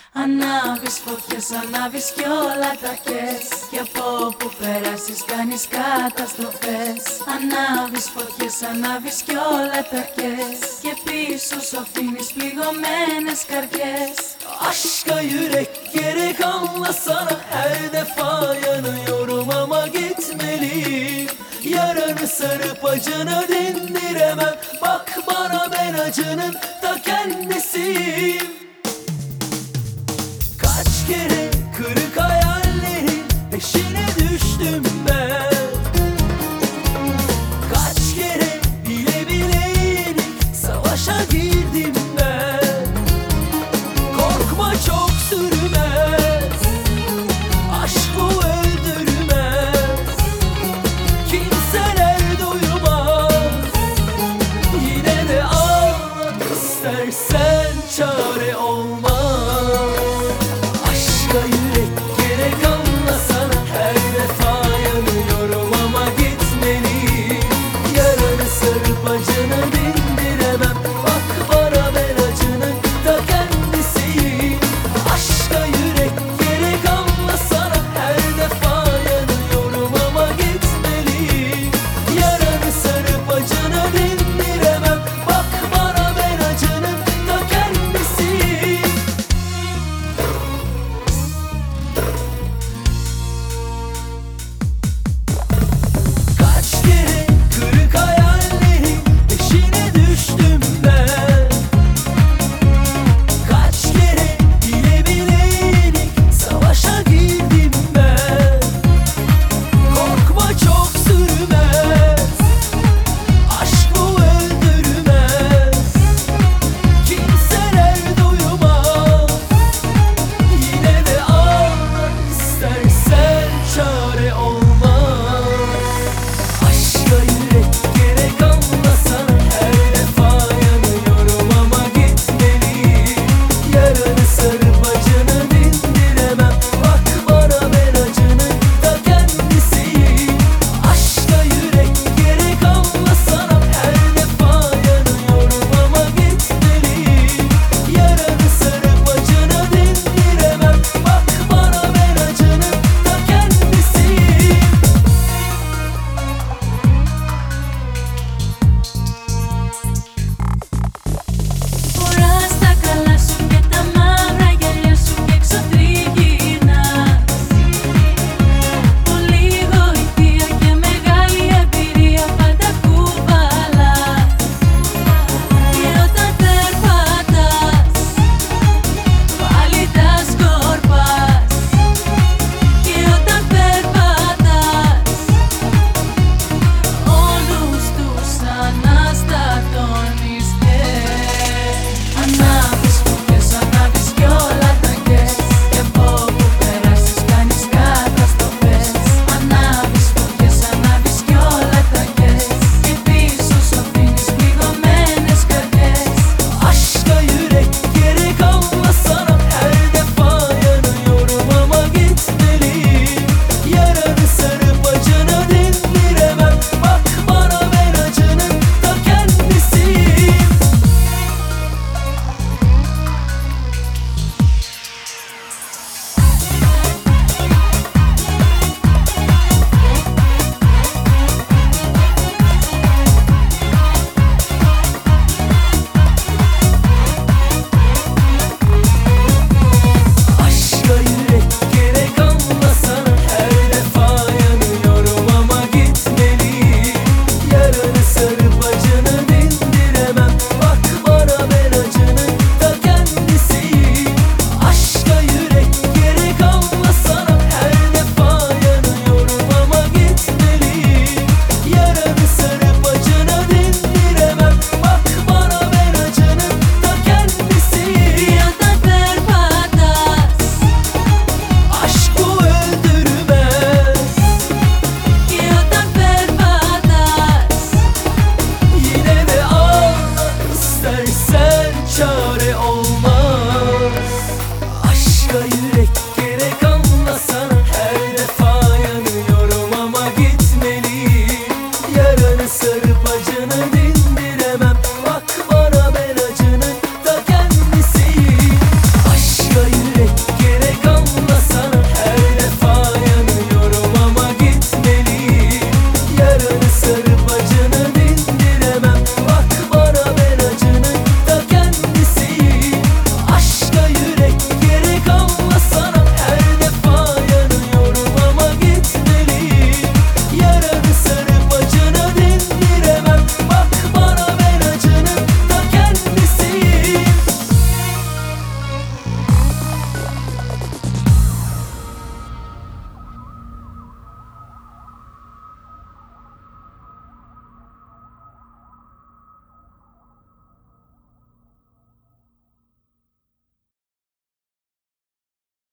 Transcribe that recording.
Ανάβεις φωτιές, ανάβεις κι όλα τα κες. Κι από όπου περάσεις κάνεις καταστροφές. Ανάβεις φωτιές, ανάβεις κι όλα τα kez. Και pίσω σου αφήνεις πληγωμένες καρδιές. Aşka yürek gerek anlasana, her defa yanıyorum ama gitmeliyim. Yaranı sarıp acını dindiremem. Bak bana, ben acının ta kendisiyim. Kaç kere kırık hayallerin peşine düştüm ben. Kaç kere bile bile yenik savaşa girdim ben. Korkma, çok sürmez, aşk bu öldürmez. Kimseler duymaz, yine de ağla istersen, çare olmaz. Aşka yürek gerek anlasana, her defa yanıyorum ama gitmeliyim. Yaranı sarıp acını dindiremem. Bak bana, ben acının ta kendisiyim. Aşka yürek gerek anlasana, her defa yanıyorum ama gitmeliyim. Yaranı sarıp acını dindiremem. Bak bana, ben acının ta kendisiyim. Kaç kere kırık hayallerin peşine düştüm ben. Kaç kere bile bile yenik savaşa girdim ben. Korkma, çok sürmez, aşk bu öldürmez. Kimseler duymaz, yine de ağla istersen, çare olmaz. Aşka yürek gerek anlasana, her defa yanıyorum ama gitmeliyim. Yaranı sarıp acını dindiremem. Bak bana, ben acının ta kendisiyim. Aşka yürek gerek anlasana, her defa yanıyorum ama gitmeliyim. Yaranı sarıp acını dindiremem. Bak bana, ben acının ta kendisiyim. Φοράς τα καλά σου και τα μαύρα γυαλιά σου και εξωτριγυρνάς. Πολύ γοητεία και μεγάλη εμπειρία πάντα κουβαλάς. Και όταν περπατάς πάλι τα σκορπάς. Και όταν περπατάς όλους τους αναστατώνεις. Ανάβεις φωτιές, ανάβεις κι όλα τα kez. Και από όπου περάσεις κάνεις καταστροφές. Ανάβεις φωτιές, ανάβεις κι όλα τα kez. Και πίσω σου αφήνεις πληγωμένες καρδιές. Aşka yürek gerek anlasana, her defa yanıyorum ama gitmeliyim. Yaranı sarıp acını dindiremem. Bak bana, ben acının ta kendisiyim. Aşka yürek gerek anlasana, her defa yanıyorum ama gitmeliyim. Yaranı sarıp acını dindiremem. Bak bana, ben acının ta kendisiyim. Aşka yürek gerek anlasana, her defa yanıyorum ama gitmeliyim. Yaranı sarıp acını dindiremem. Bak bana, ben acının ta kendisiyim. Και όταν περπατάς Aşk bu öldürmez. και όταν περπατάς Yine de ağla istersen, çare olmaz. Aşka yürek